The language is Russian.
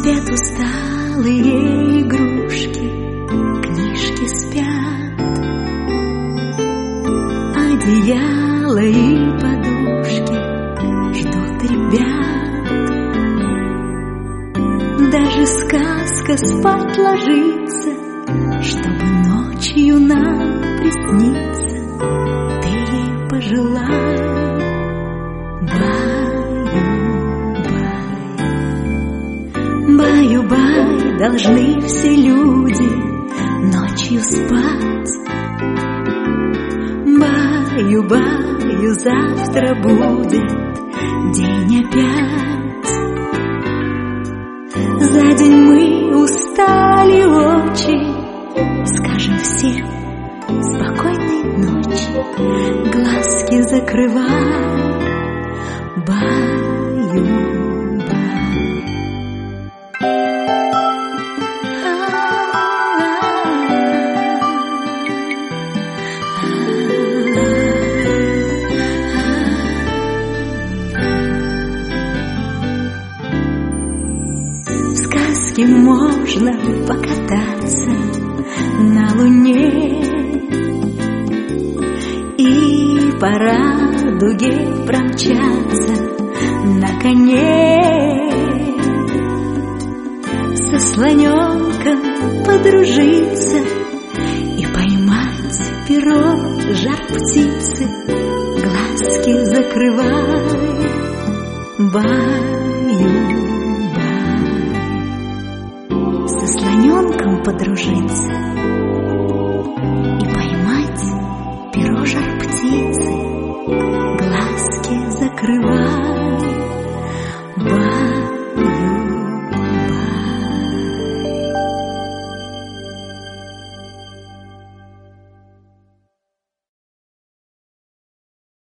Спят усталые игрушки, книжки спят, одеяло и подушки ждут ребят. Даже сказка спать ложится, чтобы ночью нам присниться. Ты ей пожелай, баю-бай, должны все люди ночью спать. Баю-баю, завтра будет день опять. За день мы устали очень, скажем всем спокойной ночи, глазки закрывай, баю-бай. Можно покататься на Луне и по радуге промчаться на коне, со слоненком подружиться и поймать перо жар птицы, глазки закрывай, баю. Со слоненком подружиться и поймать перо жар птицы, глазки закрывай, бай.